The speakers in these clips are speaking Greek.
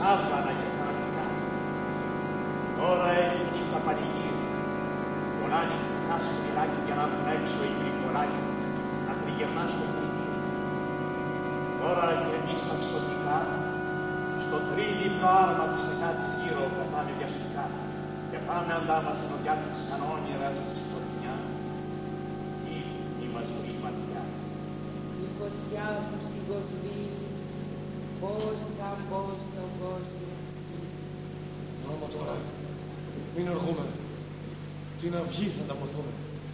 άβανα και θανατικά. Τώρα έχει νύχτα πανηγύρι. Πονάνε κουτά σφυράκι για να βγουν έξω οι γρηγοράκοι, να τριγυρνά στο κούτσο. Τώρα και εμείς τα ψωτικά, στο τρίλιπτο άρμα της εκάτης γύρω πετάνε βιαστικά και πάμε αντάμασαν ο διάκρις σαν όνειρα στη σκοτεινιά, ύπνη μας βρει ματιά. Η φωτιά που σιγοσβήνει, πώς θα μπω στον κόσμο σπίτι. Δρόμο τώρα, μην οργούμε, την αυγή θα ταπωθούμε.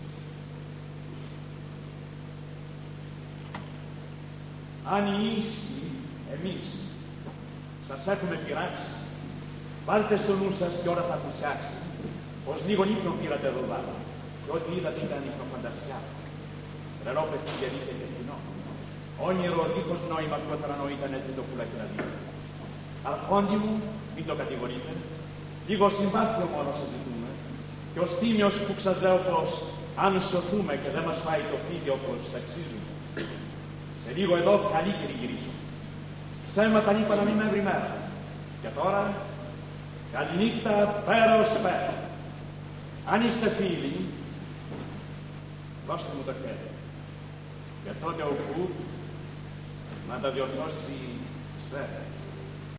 Αν οι ίσοι, εμείς, σας έχουμε πειράξει, βάλτε στο νου σας κι ώρα θα πλησιάξει, πως λίγο ύπνο πήρατε εδώ βάλα, και ό,τι είδατε ήταν ηχοφαντασιά. Τρελό παιδί γεννήθηκε και κοινό. Όνειρο δίχως νόημα κότρανο ήταν έτσι το πουλάκι να δει. Αρχόντι μου, μην το κατηγορείτε, λίγο συμπάθειο μόνο σας ζητούμε, και ως τίμιος που σας λέω πως αν σωθούμε και δεν μας φάει το φίδι όπως αξίζουμε, σε λίγο εδώ καλή γυρίσω. Ψέματα είπα να μην με έβρι μέρα. Και τώρα, καληνύχτα πέρα ως πέρα. Αν είστε φίλοι, δώστε μου το χέρι. Και τότε ο Κούρ να τα διορθώσει σφαίρα.